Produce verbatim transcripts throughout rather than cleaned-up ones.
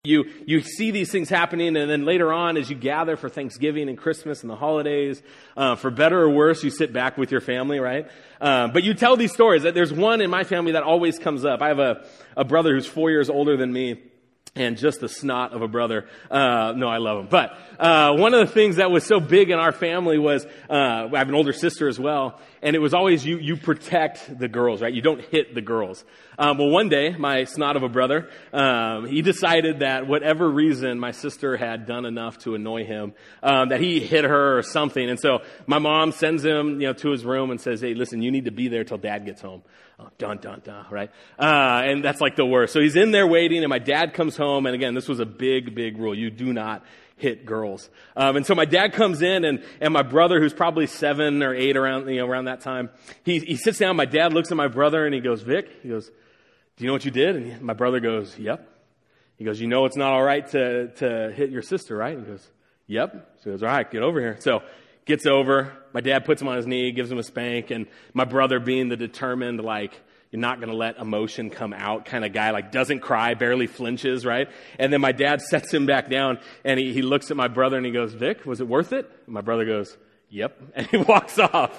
You you see these things happening, and then later on, as you gather for Thanksgiving and Christmas and the holidays, uh, for better or worse, you sit back with your family, right? Uh, but you tell these stories. There's one in my family that always comes up. I have a, a brother who's four years older than me, and just the snot of a brother. Uh, no, I love him. But uh, one of the things that was so big in our family was, uh, I have an older sister as well, and it was always you you protect the girls, right? You don't hit the girls. Um, well, one day, my snot of a brother, um, he decided that whatever reason my sister had done enough to annoy him, um, that he hit her or something. And so my mom sends him, you know, to his room and says, "Hey, listen, you need to be there till Dad gets home." Oh, dun, dun, dun, right? Uh, and that's like the worst. So he's in there waiting, and my dad comes home, and again, this was a big, big rule. You do not hit girls. Um, and so my dad comes in, and, and my brother, who's probably seven or eight around, you know, around that time, he, he sits down. My dad looks at my brother, and he goes, "Vic," he goes, "Do you know what you did?" And my brother goes, "Yep." He goes, "You know it's not all right to, to hit your sister, right?" And he goes, "Yep." So he goes, "All right, get over here." So gets over. My dad puts him on his knee, gives him a spank, and my brother, being the determined, like, you're not going to let emotion come out kind of guy, like doesn't cry, barely flinches, right? And then my dad sets him back down, and he, he looks at my brother and he goes, "Vic, was it worth it?" And my brother goes, "Yep." And he walks off.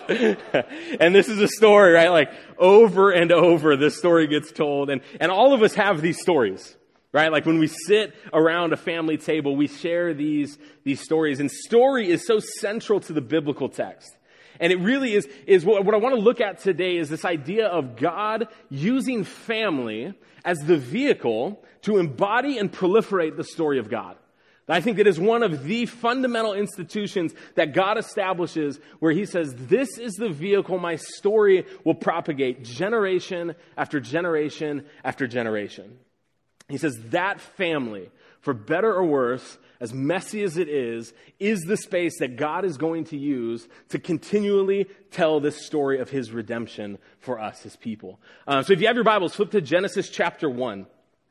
And this is a story, right? Like over and over, this story gets told. And, and all of us have these stories, right? Like when we sit around a family table, we share these, these stories. And story is so central to the biblical text. And it really is, is what, what I want to look at today is this idea of God using family as the vehicle to embody and proliferate the story of God. I think it is one of the fundamental institutions that God establishes where he says, this is the vehicle my story will propagate generation after generation after generation. He says that family, for better or worse, as messy as it is, is the space that God is going to use to continually tell this story of his redemption for us, his people. Uh, so if you have your Bibles, flip to Genesis chapter one.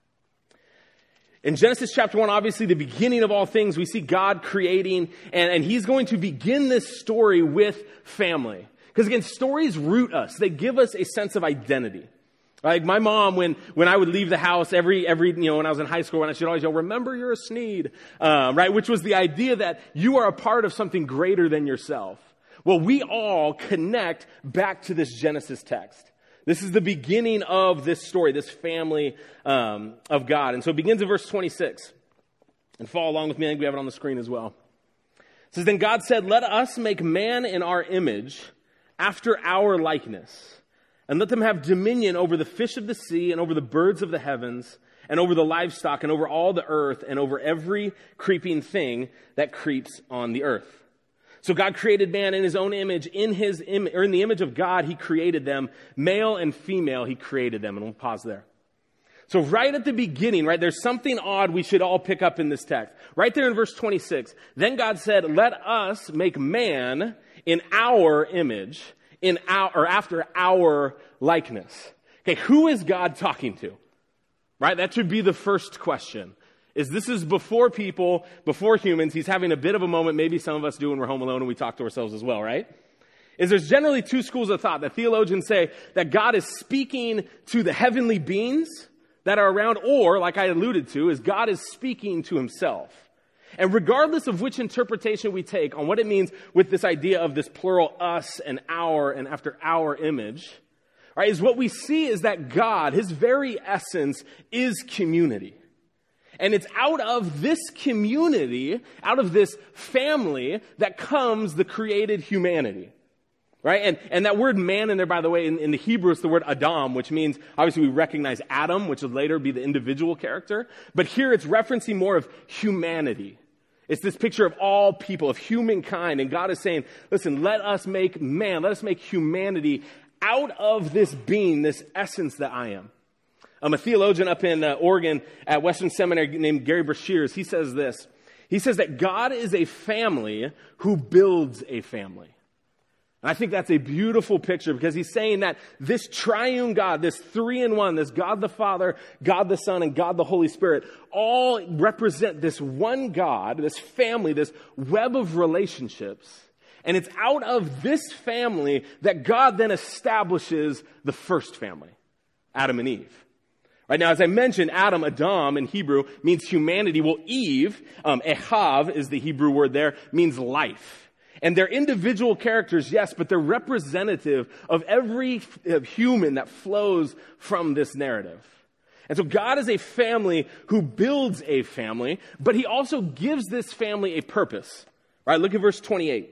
In Genesis chapter one, obviously the beginning of all things, we see God creating, and, and he's going to begin this story with family. Because again, stories root us. They give us a sense of identity. Like my mom, when, when I would leave the house every, every, you know, when I was in high school, when I should always yell, "Remember you're a Sneed," um, right? Which was the idea that you are a part of something greater than yourself. Well, we all connect back to this Genesis text. This is the beginning of this story, this family um, of God. And so it begins in verse twenty-six. And follow along with me. I think we have it on the screen as well. It says, "Then God said, 'Let us make man in our image, after our likeness, and let them have dominion over the fish of the sea, and over the birds of the heavens, and over the livestock, and over all the earth, and over every creeping thing that creeps on the earth.' So God created man in his own image, in his im- or in the image of God, he created them. Male and female, he created them." And we'll pause there. So right at the beginning, right, there's something odd we should all pick up in this text. Right there in verse twenty-six. Then God said, "Let us make man in our image, in our, or after our likeness." Okay, who is God talking to? Right? That should be the first question. Is this is before people, before humans. He's having a bit of a moment. Maybe some of us do when we're home alone and we talk to ourselves as well, right? Is there's generally two schools of thought. The theologians say that God is speaking to the heavenly beings that are around, or, like I alluded to, is God is speaking to himself. And regardless of which interpretation we take on what it means with this idea of this plural us and our and after our image, right, is what we see is that God, his very essence, is community. And it's out of this community, out of this family, that comes the created humanity. Right? And, and that word man in there, by the way, in, in the Hebrew, it's the word Adam, which means, obviously, we recognize Adam, which will later be the individual character. But here it's referencing more of humanity. It's this picture of all people, of humankind. And God is saying, listen, let us make man, let us make humanity out of this being, this essence that I am. Um, a theologian up in uh, Oregon at Western Seminary named Gary Breshears, he says this. He says that God is a family who builds a family. And I think that's a beautiful picture because he's saying that this triune God, this three-in-one, this God the Father, God the Son, and God the Holy Spirit, all represent this one God, this family, this web of relationships. And it's out of this family that God then establishes the first family, Adam and Eve. Right now, as I mentioned, Adam, Adam in Hebrew means humanity. Well, Eve, um, Ehav is the Hebrew word there, means life. And they're individual characters, yes, but they're representative of every f- human that flows from this narrative. And so God is a family who builds a family, but he also gives this family a purpose. Right? Look at verse twenty-eight.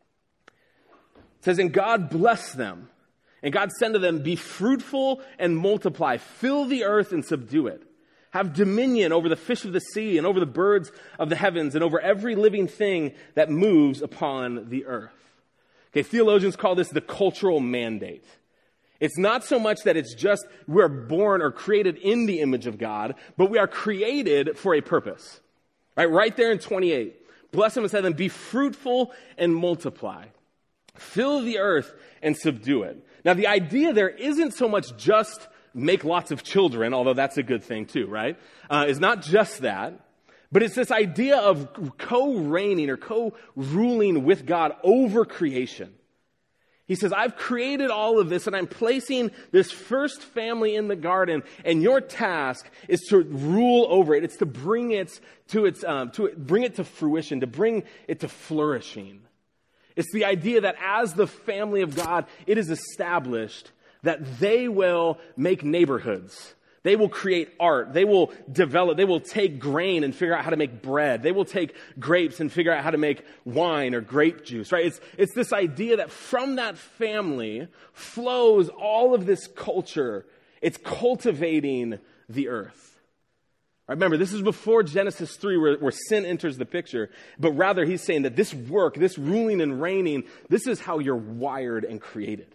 It says, and God blessed them. And God said to them, be fruitful and multiply, fill the earth and subdue it. Have dominion over the fish of the sea and over the birds of the heavens and over every living thing that moves upon the earth. Okay, theologians call this the cultural mandate. It's not so much that it's just we're born or created in the image of God, but we are created for a purpose. Right, right there in twenty-eight. Bless them and say to them, be fruitful and multiply. Fill the earth and subdue it. Now, the idea there isn't so much just make lots of children, although that's a good thing too, right? Uh, it's not just that, but it's this idea of co-reigning or co-ruling with God over creation. He says, I've created all of this and I'm placing this first family in the garden, and your task is to rule over it. It's to bring it to its, um, to bring it to fruition, to bring it to flourishing. It's the idea that as the family of God, it is established that they will make neighborhoods. They will create art. They will develop, they will take grain and figure out how to make bread. They will take grapes and figure out how to make wine or grape juice, right? It's, it's this idea that from that family flows all of this culture. It's cultivating the earth. Remember, this is before Genesis three where, where sin enters the picture, but rather he's saying that this work, this ruling and reigning, this is how you're wired and created.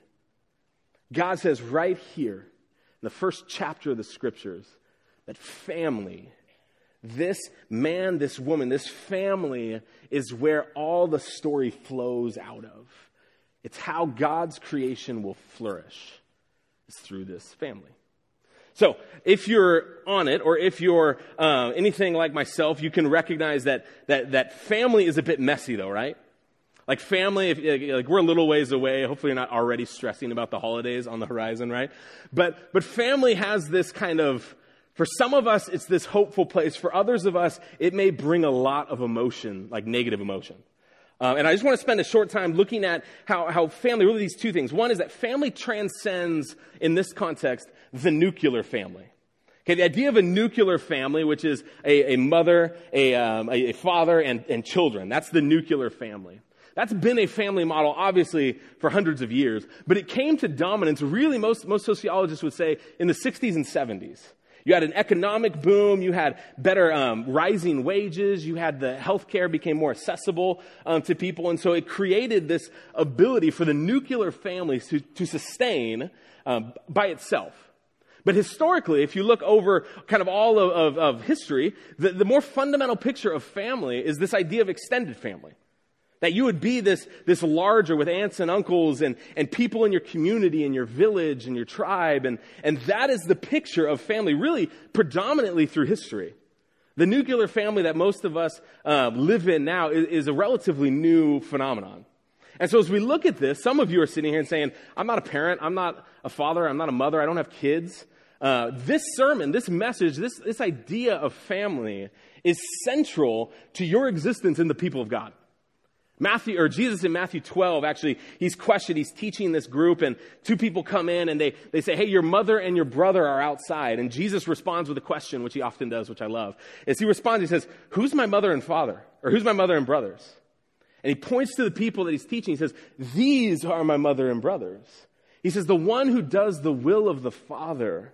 God says right here in the first chapter of the scriptures that family, this man, this woman, this family is where all the story flows out of. It's how God's creation will flourish. It's through this family. So, if you're on it, or if you're uh, anything like myself, you can recognize that that that family is a bit messy, though, right? Like family, if, like we're a little ways away. Hopefully, you're not already stressing about the holidays on the horizon, right? But but family has this kind of, for some of us, it's this hopeful place. For others of us, it may bring a lot of emotion, like negative emotion. Um, and I just want to spend a short time looking at how, how family, really these two things. One is that family transcends, in this context, the nuclear family. Okay, the idea of a nuclear family, which is a, a mother, a, um, a, a father, and, and children. That's the nuclear family. That's been a family model, obviously, for hundreds of years. But it came to dominance, really, most, most sociologists would say, in the sixties and seventies. You had an economic boom. You had better um, rising wages. You had the healthcare became more accessible um, to people. And so it created this ability for the nuclear families to, to sustain um, by itself. But historically, if you look over kind of all of, of, of history, the, the more fundamental picture of family is this idea of extended family. That you would be this, this larger with aunts and uncles and, and people in your community and your village and your tribe. And, and that is the picture of family, really predominantly through history. The nuclear family that most of us uh, live in now is, is a relatively new phenomenon. And so as we look at this, some of you are sitting here and saying, I'm not a parent, I'm not a father, I'm not a mother, I don't have kids. Uh, this sermon, this message, this, this idea of family is central to your existence in the people of God. Matthew, or Jesus in Matthew twelve, actually, he's questioned, he's teaching this group, and two people come in and they, they say, hey, your mother and your brother are outside. And Jesus responds with a question, which he often does, which I love. As he responds, he says, who's my mother and father? Or who's my mother and brothers? And he points to the people that he's teaching. He says, these are my mother and brothers. He says, the one who does the will of the Father,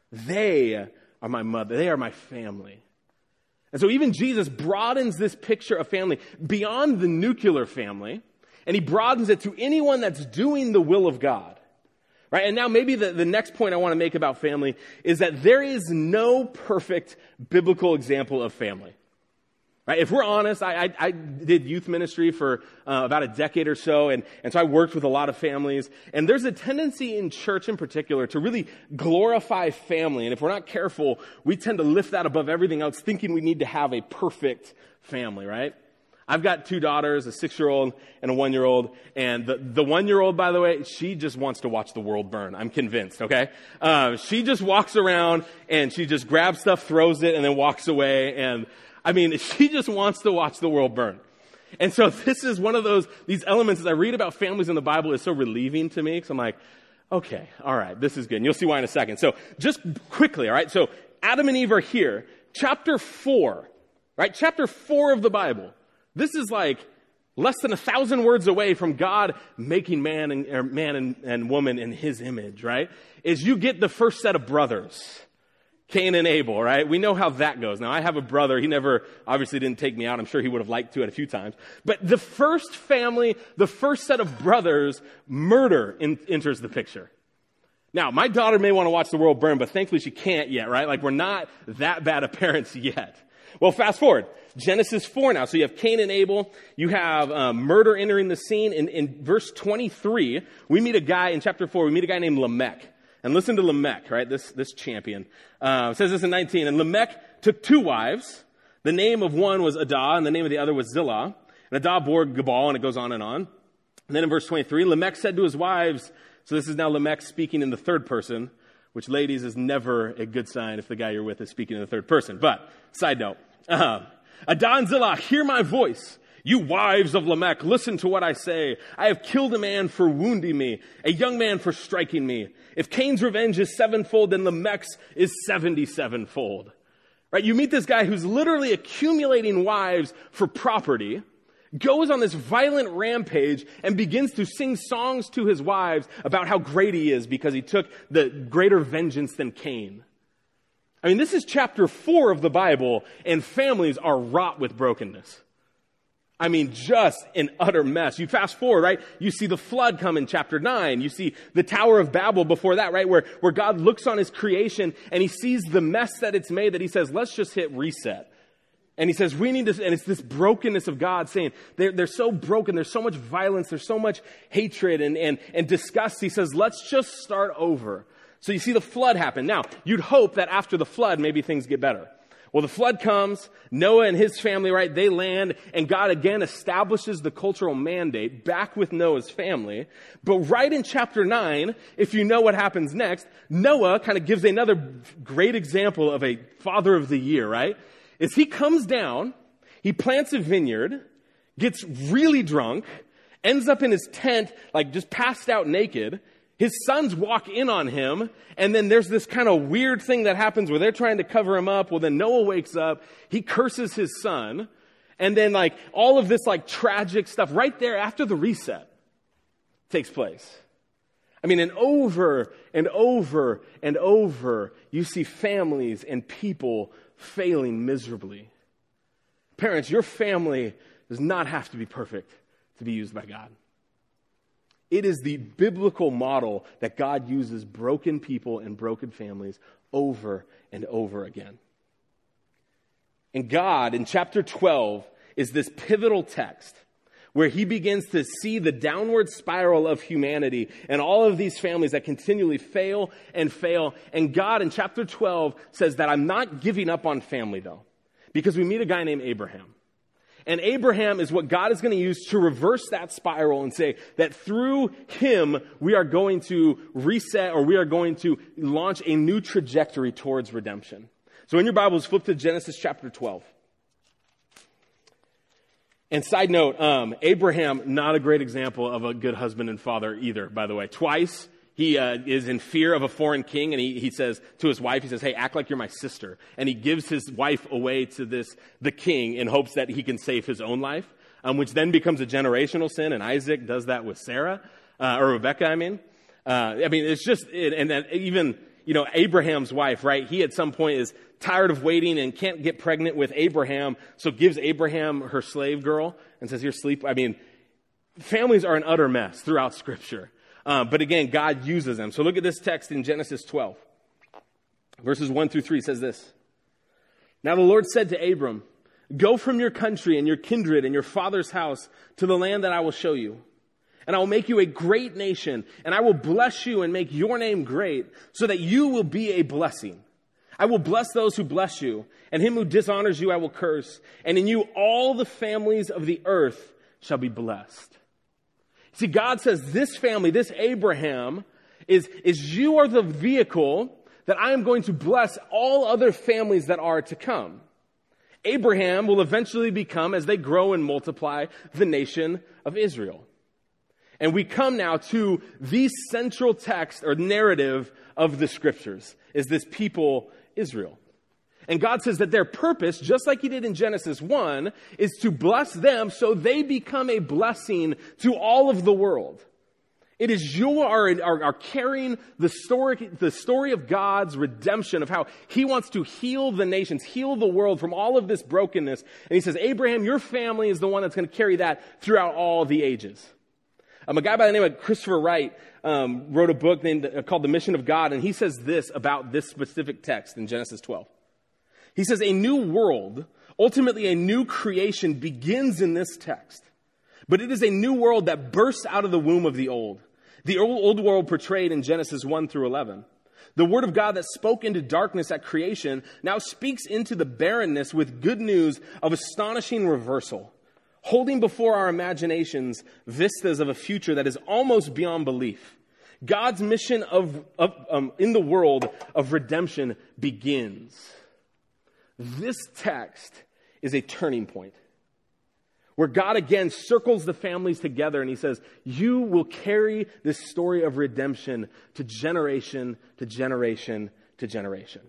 they are my mother, they are my family. And so even Jesus broadens this picture of family beyond the nuclear family, and he broadens it to anyone that's doing the will of God. Right? And now maybe the, the next point I want to make about family is that there is no perfect biblical example of family. Right? If we're honest, I, I, I did youth ministry for uh, about a decade or so, and, and so I worked with a lot of families. And there's a tendency in church in particular to really glorify family. And if we're not careful, we tend to lift that above everything else, thinking we need to have a perfect family, right? I've got two daughters, a six-year-old and a one-year-old. And the, the one-year-old, by the way, she just wants to watch the world burn. I'm convinced, okay? Uh, she just walks around and she just grabs stuff, throws it, and then walks away. And, I mean, she just wants to watch the world burn. And so this is one of those, these elements as I read about families in the Bible is so relieving to me. Because I'm like, okay, all right, this is good. And you'll see why in a second. So just quickly, all right? So Adam and Eve are here. Chapter four, right? Chapter four of the Bible. This is like less than a thousand words away from God making man and, or man and, and woman in his image, right? Is you get the first set of brothers, Cain and Abel, right? We know how that goes. Now, I have a brother. He never, obviously didn't take me out. I'm sure he would have liked to it a few times. But the first family, the first set of brothers, murder in, enters the picture. Now, my daughter may want to watch the world burn, but thankfully she can't yet, right? Like, we're not that bad of parents yet. Well, fast forward. Genesis four now. So you have Cain and Abel. You have um, murder entering the scene. In, in verse twenty-three, we meet a guy, in chapter four, we meet a guy named Lamech. And listen to Lamech, right? This, this champion. Uh, it says this in nineteen. And Lamech took two wives. The name of one was Adah, and the name of the other was Zillah. And Adah bore Gebal, and it goes on and on. And then in verse twenty-three, Lamech said to his wives, so this is now Lamech speaking in the third person, which, ladies, is never a good sign if the guy you're with is speaking in the third person. But, side note, uh, Adah and Zillah, hear my voice. You wives of Lamech, listen to what I say. I have killed a man for wounding me, a young man for striking me. If Cain's revenge is sevenfold, then Lamech's is seventy-sevenfold. Right? You meet this guy who's literally accumulating wives for property, goes on this violent rampage and begins to sing songs to his wives about how great he is because he took the greater vengeance than Cain. I mean, this is chapter four of the Bible, and families are wrought with brokenness. I mean, just an utter mess. You fast forward, right? You see the flood come in chapter nine. You see the Tower of Babel before that, right? Where, where God looks on his creation and he sees the mess that it's made that he says, let's just hit reset. And he says, we need to, and it's this brokenness of God saying, they're, they're so broken, there's so much violence, there's so much hatred and, and, and disgust. He says, let's just start over. So you see the flood happen. Now, you'd hope that after the flood, maybe things get better. Well, the flood comes, Noah and his family, right, they land, and God again establishes the cultural mandate back with Noah's family. But right in chapter nine, if you know what happens next, Noah kind of gives another great example of a father of the year, right? Is he comes down, he plants a vineyard, gets really drunk, ends up in his tent, like just passed out naked. His sons walk in on him, and then there's this kind of weird thing that happens where they're trying to cover him up. Well, then Noah wakes up, he curses his son, and then like all of this like tragic stuff right there after the reset takes place. I mean, and over and over and over, you see families and people failing miserably. Parents, your family does not have to be perfect to be used by God. It is the biblical model that God uses broken people and broken families over and over again. And God, in chapter twelve, is this pivotal text where he begins to see the downward spiral of humanity and all of these families that continually fail and fail. And God, in chapter twelve, says that I'm not giving up on family, though, because we meet a guy named Abraham. And Abraham is what God is going to use to reverse that spiral and say that through him, we are going to reset or we are going to launch a new trajectory towards redemption. So in your Bibles, flip to Genesis chapter twelve. And side note, um, Abraham, not a great example of a good husband and father either, by the way. Twice, he uh, is in fear of a foreign king, and he, he says to his wife, he says, hey, act like you're my sister. And he gives his wife away to this the king in hopes that he can save his own life, um, which then becomes a generational sin, and Isaac does that with Sarah, uh, or Rebecca, I mean. Uh, I mean, it's just, it, and then even, you know, Abraham's wife, right? He at some point is tired of waiting and can't get pregnant with Abraham, so gives Abraham her slave girl and says, here, sleep. I mean, families are an utter mess throughout Scripture. Uh, but again, God uses them. So look at this text in Genesis twelve. Verses one through three says this. Now the Lord said to Abram, go from your country and your kindred and your father's house to the land that I will show you. And I will make you a great nation, and I will bless you and make your name great so that you will be a blessing. I will bless those who bless you, and him who dishonors you I will curse. And in you all the families of the earth shall be blessed. See, God says this family, this Abraham, is, is you are the vehicle that I am going to bless all other families that are to come. Abraham will eventually become, as they grow and multiply, the nation of Israel. And we come now to the central text or narrative of the scriptures, is this people, Israel. And God says that their purpose, just like he did in Genesis one, is to bless them so they become a blessing to all of the world. It is you are, are, are carrying the story, the story of God's redemption, of how he wants to heal the nations, heal the world from all of this brokenness. And he says, Abraham, your family is the one that's going to carry that throughout all the ages. Um, a guy by the name of Christopher Wright um, wrote a book named, uh, called The Mission of God, and he says this about this specific text in Genesis twelve. He says, a new world, ultimately a new creation, begins in this text. But it is a new world that bursts out of the womb of the old. The old, old world portrayed in Genesis one through eleven. The word of God that spoke into darkness at creation now speaks into the barrenness with good news of astonishing reversal, holding before our imaginations vistas of a future that is almost beyond belief. God's mission of, of um, in the world of redemption begins. This text is a turning point where God again circles the families together and he says, you will carry this story of redemption to generation, to generation, to generation.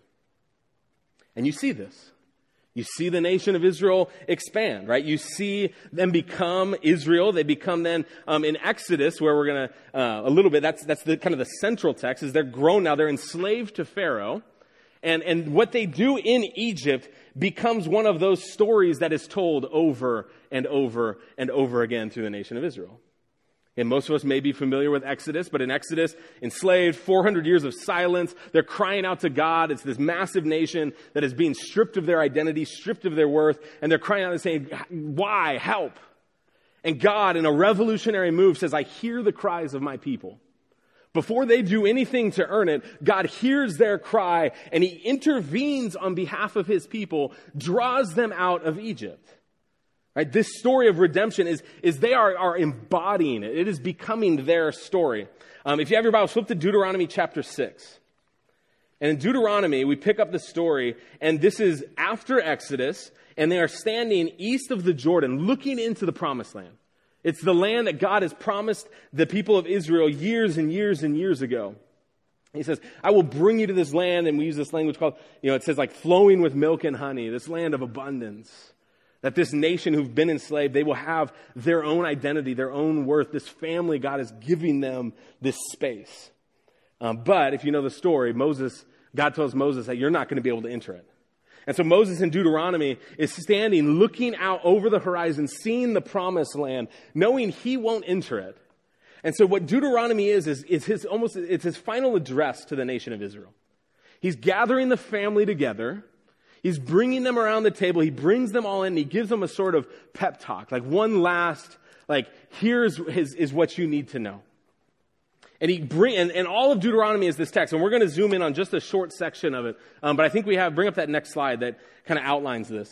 And you see this. You see the nation of Israel expand, right? You see them become Israel. They become then um, in Exodus, where we're going to, uh, a little bit, that's that's the kind of the central text, is they're grown now. They're enslaved to Pharaoh. And, and what they do in Egypt becomes one of those stories that is told over and over and over again through the nation of Israel. And most of us may be familiar with Exodus, but in Exodus, enslaved, four hundred years of silence, they're crying out to God. It's this massive nation that is being stripped of their identity, stripped of their worth, and they're crying out and saying, why? Help. And God, in a revolutionary move, says, I hear the cries of my people. Before they do anything to earn it, God hears their cry, and he intervenes on behalf of his people, draws them out of Egypt. Right? This story of redemption is, is they are, are embodying it. It is becoming their story. Um, if you have your Bible, flip to Deuteronomy chapter six. And in Deuteronomy, we pick up the story, and this is after Exodus, and they are standing east of the Jordan, looking into the promised land. It's the land that God has promised the people of Israel years and years and years ago. He says, I will bring you to this land, and we use this language called, you know, it says like flowing with milk and honey, this land of abundance. That this nation who've been enslaved, they will have their own identity, their own worth. This family, God is giving them this space. Um, but if you know the story, Moses, God tells Moses that you're not going to be able to enter it. And so Moses in Deuteronomy is standing, looking out over the horizon, seeing the promised land, knowing he won't enter it. And so what Deuteronomy is, is, is his almost, it's his final address to the nation of Israel. He's gathering the family together. He's bringing them around the table. He brings them all in. And he gives them a sort of pep talk, like one last, like, here's his, is what you need to know. And he bring, and, and all of Deuteronomy is this text, and we're going to zoom in on just a short section of it. Um, but I think we have, bring up that next slide that kind of outlines this.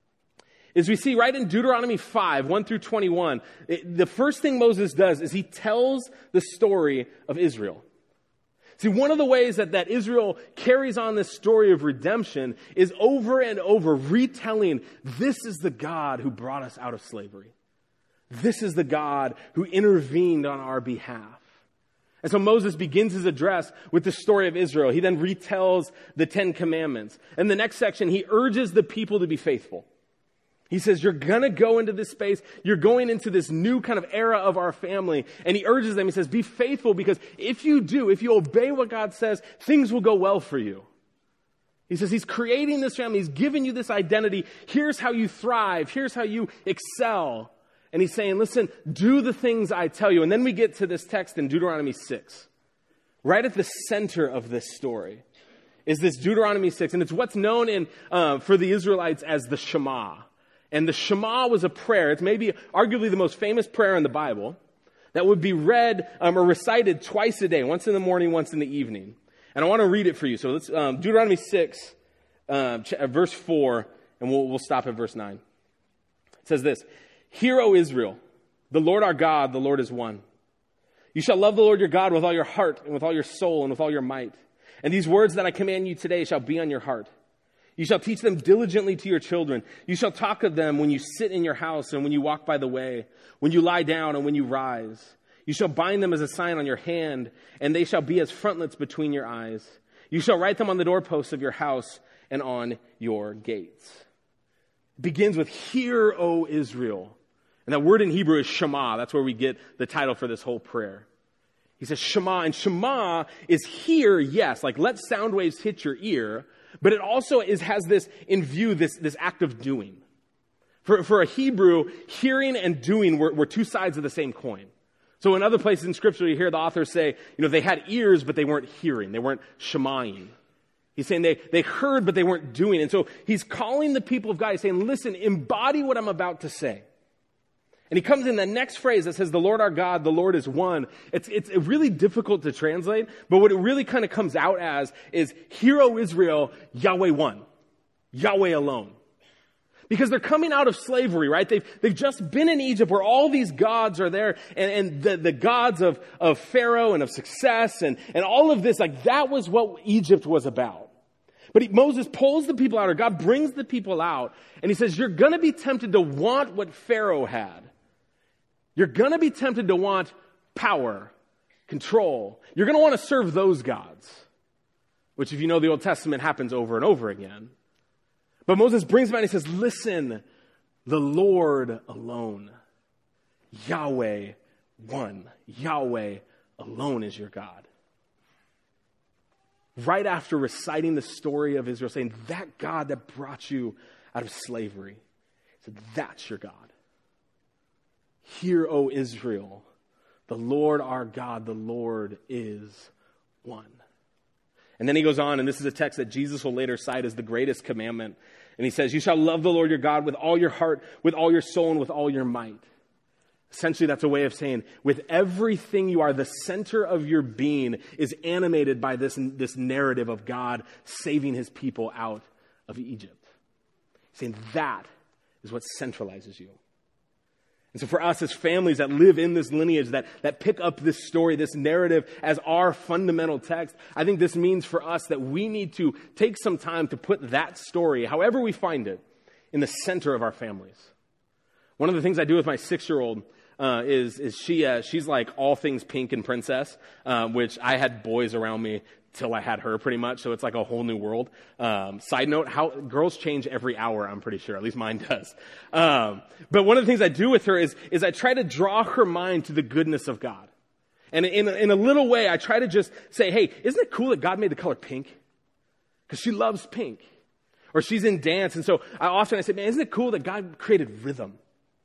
Is we see right in Deuteronomy five, one through twenty-one, it, the first thing Moses does is he tells the story of Israel. See, one of the ways that, that Israel carries on this story of redemption is over and over retelling, this is the God who brought us out of slavery. This is the God who intervened on our behalf. And so Moses begins his address with the story of Israel. He then retells the Ten Commandments. In the next section, he urges the people to be faithful. He says, you're going to go into this space. You're going into this new kind of era of our family. And he urges them, he says, be faithful, because if you do, if you obey what God says, things will go well for you. He says he's creating this family. He's giving you this identity. Here's how you thrive. Here's how you excel. And he's saying, listen, do the things I tell you. And then we get to this text in Deuteronomy six. Right at the center of this story is this Deuteronomy six. And it's what's known in uh, for the Israelites as the Shema. And the Shema was a prayer. It's maybe arguably the most famous prayer in the Bible that would be read um, or recited twice a day, once in the morning, once in the evening. And I want to read it for you. So let's um, Deuteronomy six, uh, ch- uh, verse four, and we'll, we'll stop at verse nine. It says this, "Hear, O Israel, the Lord our God, the Lord is one. You shall love the Lord your God with all your heart and with all your soul and with all your might. And these words that I command you today shall be on your heart. You shall teach them diligently to your children. You shall talk of them when you sit in your house and when you walk by the way, when you lie down and when you rise. You shall bind them as a sign on your hand, and they shall be as frontlets between your eyes. You shall write them on the doorposts of your house and on your gates." It begins with, "Hear, O Israel." And that word in Hebrew is Shema. That's where we get the title for this whole prayer. He says Shema, and Shema is hear, yes, like let sound waves hit your ear, but it also is has this in view, this, this act of doing. For, for a Hebrew, hearing and doing were, were two sides of the same coin. So in other places in Scripture, you hear the author say, you know, they had ears, but they weren't hearing. They weren't shemaing. He's saying they, they heard, but they weren't doing. And so he's calling the people of God. He's saying, listen, embody what I'm about to say. And he comes in the next phrase that says, "The Lord our God, the Lord is one." It's, it's really difficult to translate, but what it really kind of comes out as is, "Hear, O Israel, Yahweh one." Yahweh alone. Because they're coming out of slavery, right? They've, they've just been in Egypt where all these gods are there, and, and the, the gods of, of Pharaoh and of success and, and all of this, like that was what Egypt was about. But he, Moses pulls the people out, or God brings the people out, and he says, you're going to be tempted to want what Pharaoh had. You're going to be tempted to want power, control. You're going to want to serve those gods, which if you know the Old Testament happens over and over again. But Moses brings them out and he says, listen, the Lord alone, Yahweh one, Yahweh alone is your God. Right after reciting the story of Israel, saying, that God that brought you out of slavery, he said, that's your God. Hear, O Israel, the Lord our God, the Lord is one. And then he goes on, and this is a text that Jesus will later cite as the greatest commandment. And he says, you shall love the Lord your God with all your heart, with all your soul, and with all your might. Essentially, that's a way of saying, with everything you are, the center of your being is animated by this, this narrative of God saving his people out of Egypt. He's saying that is what centralizes you. And so for us as families that live in this lineage, that, that pick up this story, this narrative as our fundamental text, I think this means for us that we need to take some time to put that story, however we find it, in the center of our families. One of the things I do with my six-year-old uh, is, is she uh, she's like all things pink and princess, uh, which I had boys around me till I had her pretty much, so it's like a whole new world. Um, side note, how girls change every hour, I'm pretty sure, at least mine does. Um, but one of the things I do with her is, is I try to draw her mind to the goodness of God. And in, in a little way, I try to just say, hey, isn't it cool that God made the color pink? Because she loves pink. Or she's in dance, and so I often I say, man, isn't it cool that God created rhythm,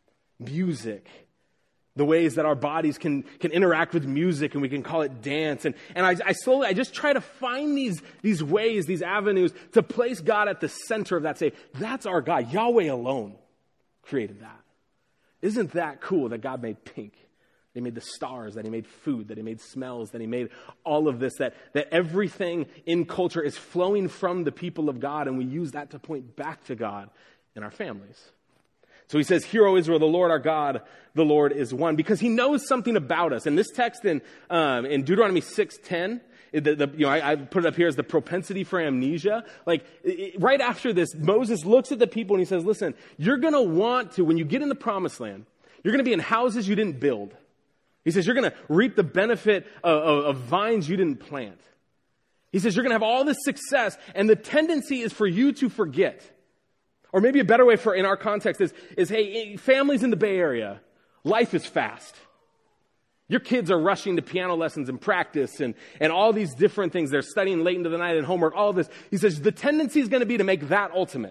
music, the ways that our bodies can, can interact with music, and we can call it dance. And, and I, I slowly, I just try to find these, these ways, these avenues to place God at the center of that. Say, that's our God. Yahweh alone created that. Isn't that cool that God made pink? That he made the stars, that he made food, that he made smells, that he made all of this, that, that everything in culture is flowing from the people of God, and we use that to point back to God in our families. So he says, hear, O Israel, the Lord our God, the Lord is one. Because he knows something about us. And this text in um, in Deuteronomy six ten, the, the, you know, I, I put it up here as the propensity for amnesia. Like, it, right after this, Moses looks at the people and he says, listen, you're going to want to, when you get in the promised land, you're going to be in houses you didn't build. He says, you're going to reap the benefit of, of, of vines you didn't plant. He says, you're going to have all this success, and the tendency is for you to forget. Or maybe a better way for in our context is, is, hey, families in the Bay Area, life is fast. Your kids are rushing to piano lessons and practice and, and all these different things. They're studying late into the night and homework, all of this. He says the tendency is going to be to make that ultimate.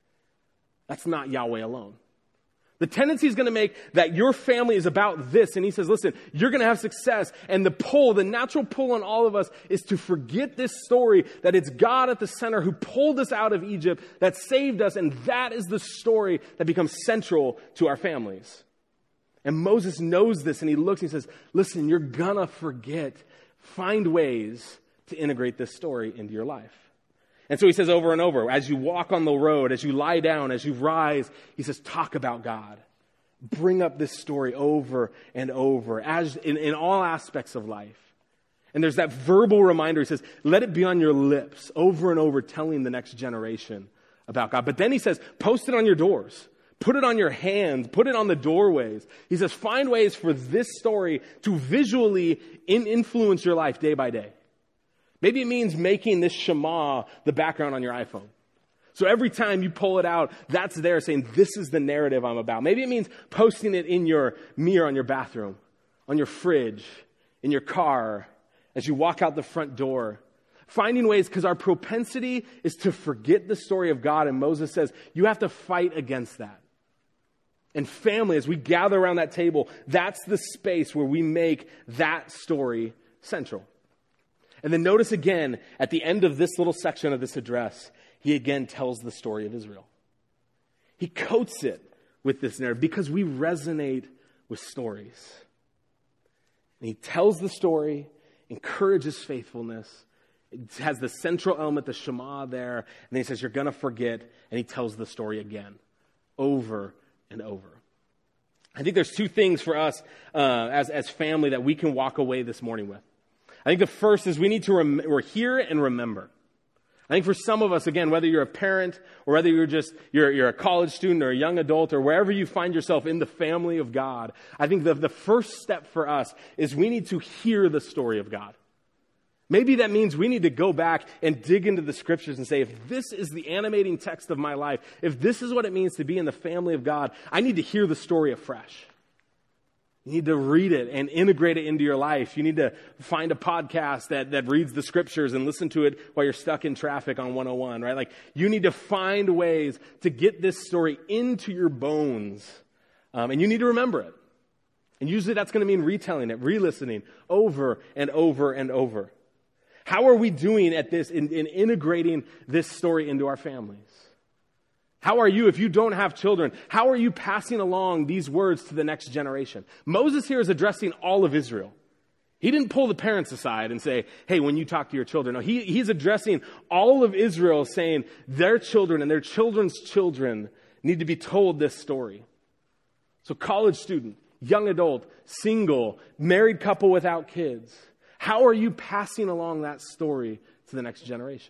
That's not Yahweh alone. The tendency is going to make that your family is about this. And he says, listen, you're going to have success. And the pull, the natural pull on all of us is to forget this story that it's God at the center who pulled us out of Egypt, that saved us. And that is the story that becomes central to our families. And Moses knows this, and he looks and he says, listen, you're going to forget. Find ways to integrate this story into your life. And so he says over and over, as you walk on the road, as you lie down, as you rise, he says, talk about God. Bring up this story over and over, as in, in all aspects of life. And there's that verbal reminder. He says, let it be on your lips over and over, telling the next generation about God. But then he says, post it on your doors. Put it on your hands. Put it on the doorways. He says, find ways for this story to visually in influence your life day by day. Maybe it means making this Shema the background on your iPhone. So every time you pull it out, that's there saying, this is the narrative I'm about. Maybe it means posting it in your mirror on your bathroom, on your fridge, in your car, as you walk out the front door. Finding ways, because our propensity is to forget the story of God. And Moses says, you have to fight against that. And family, as we gather around that table, that's the space where we make that story central. And then notice again, at the end of this little section of this address, he again tells the story of Israel. He coats it with this narrative because we resonate with stories. And he tells the story, encourages faithfulness. It has the central element, the Shema there. And then he says, you're going to forget. And he tells the story again, over and over. I think there's two things for us uh, as, as family that we can walk away this morning with. I think the first is we need to rem- we're hear and remember. I think for some of us, again, whether you're a parent or whether you're just you're, you're a college student or a young adult or wherever you find yourself in the family of God, I think the, the first step for us is we need to hear the story of God. Maybe that means we need to go back and dig into the scriptures and say, if this is the animating text of my life, if this is what it means to be in the family of God, I need to hear the story afresh. You need to read it and integrate it into your life. You need to find a podcast that, that reads the scriptures and listen to it while you're stuck in traffic on one oh one, right? Like, you need to find ways to get this story into your bones. Um, and you need to remember it. And usually that's going to mean retelling it, re-listening over and over and over. How are we doing at this in, in integrating this story into our families? How are you, if you don't have children, how are you passing along these words to the next generation? Moses here is addressing all of Israel. He didn't pull the parents aside and say, hey, when you talk to your children. No, he, he's addressing all of Israel, saying their children and their children's children need to be told this story. So college student, young adult, single, married couple without kids, how are you passing along that story to the next generation?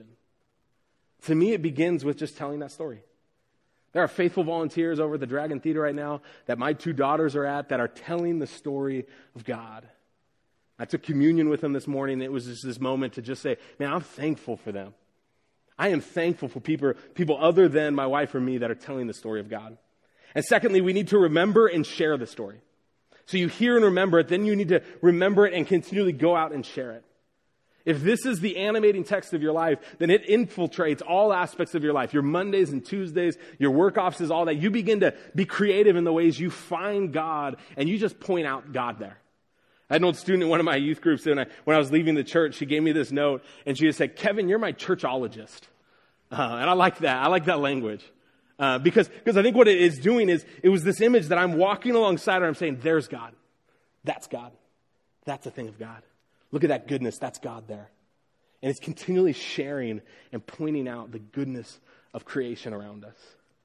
To me, it begins with just telling that story. There are faithful volunteers over at the Dragon Theater right now that my two daughters are at that are telling the story of God. I took communion with them this morning. It was just this moment to just say, man, I'm thankful for them. I am thankful for people, people other than my wife or me that are telling the story of God. And secondly, we need to remember and share the story. So you hear and remember it, then you need to remember it and continually go out and share it. If this is the animating text of your life, then it infiltrates all aspects of your life. Your Mondays and Tuesdays, your work offices, all that. You begin to be creative in the ways you find God, and you just point out God there. I had an old student in one of my youth groups, and I, when I was leaving the church, she gave me this note, and she just said, Kevin, you're my churchologist. Uh, and I like that. I like that language. Uh, because, because I think what it is doing is, it was this image that I'm walking alongside her, I'm saying, there's God. That's God. That's a thing of God. Look at that goodness. That's God there. And it's continually sharing and pointing out the goodness of creation around us.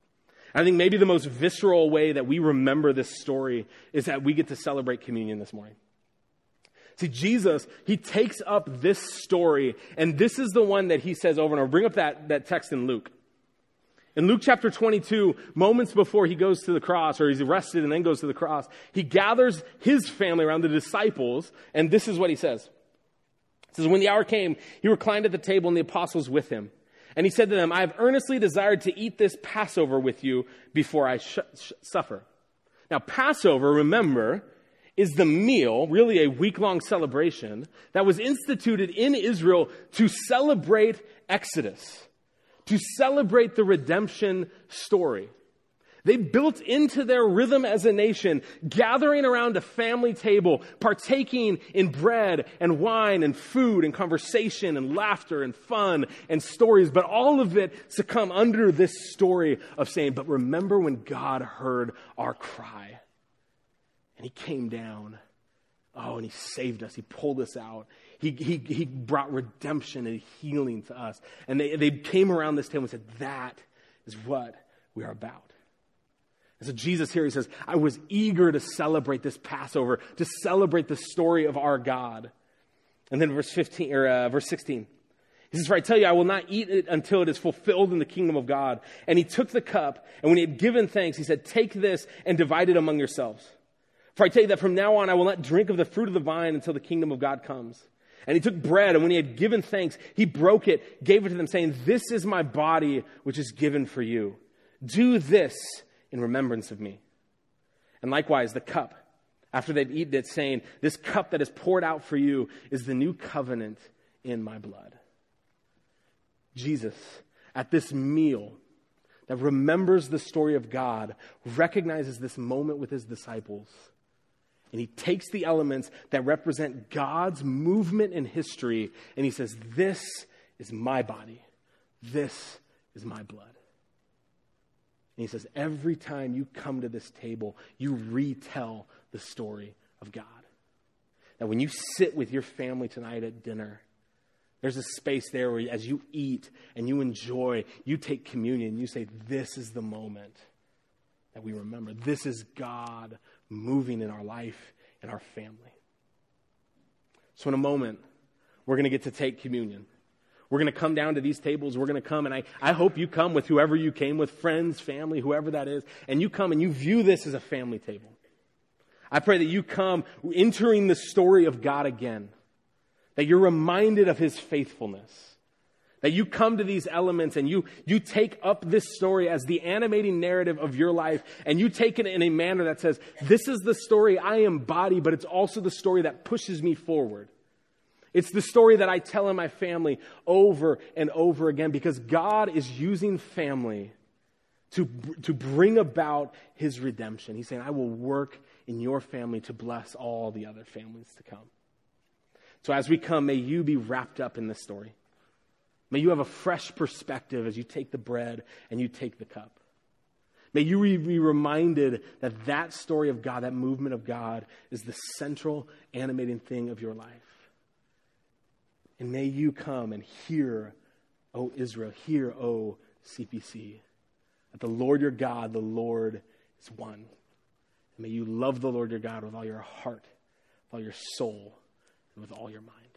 I think maybe the most visceral way that we remember this story is that we get to celebrate communion this morning. See, Jesus, he takes up this story, and this is the one that he says over and over. Bring up that, that text in Luke. In Luke chapter twenty-two, moments before he goes to the cross, or he's arrested and then goes to the cross, he gathers his family around, the disciples, and this is what he says. It says, when the hour came, he reclined at the table and the apostles with him. And he said to them, I have earnestly desired to eat this Passover with you before I sh- sh- suffer. Now, Passover, remember, is the meal, really a week-long celebration, that was instituted in Israel to celebrate Exodus, to celebrate the redemption story. They built into their rhythm as a nation, gathering around a family table, partaking in bread and wine and food and conversation and laughter and fun and stories, but all of it succumb under this story of saying, but remember when God heard our cry and he came down Oh, and he saved us. He pulled us out. He, he, he brought redemption and healing to us. And they, they came around this table and said, that is what we are about. And so Jesus here, he says, I was eager to celebrate this Passover, to celebrate the story of our God. And then verse fifteen or uh, verse sixteen, he says, for I tell you, I will not eat it until it is fulfilled in the kingdom of God. And he took the cup, and when he had given thanks, he said, take this and divide it among yourselves. For I tell you that from now on, I will not drink of the fruit of the vine until the kingdom of God comes. And he took bread, and when he had given thanks, he broke it, gave it to them, saying, this is my body, which is given for you. Do this in remembrance of me. And likewise, the cup, after they'd eaten it, saying, this cup that is poured out for you is the new covenant in my blood. Jesus, at this meal that remembers the story of God, recognizes this moment with his disciples. And he takes the elements that represent God's movement in history, and he says, this is my body. This is my blood. And he says, every time you come to this table, you retell the story of God. That when you sit with your family tonight at dinner, there's a space there where as you eat and you enjoy, you take communion, you say, this is the moment that we remember. This is God moving in our life and our family. So in a moment, we're going to get to take communion. We're going to come down to these tables. We're going to come, and I, I hope you come with whoever you came with, friends, family, whoever that is, and you come and you view this as a family table. I pray that you come entering the story of God again, that you're reminded of his faithfulness, that you come to these elements and you, you take up this story as the animating narrative of your life, and you take it in a manner that says, this is the story I embody, but it's also the story that pushes me forward. It's the story that I tell in my family over and over again, because God is using family to, to bring about his redemption. He's saying, I will work in your family to bless all the other families to come. So as we come, may you be wrapped up in this story. May you have a fresh perspective as you take the bread and you take the cup. May you be reminded that that story of God, that movement of God, is the central animating thing of your life. And may you come and hear, O Israel, hear, O C P C, that the Lord your God, the Lord is one. And may you love the Lord your God with all your heart, with all your soul, and with all your mind.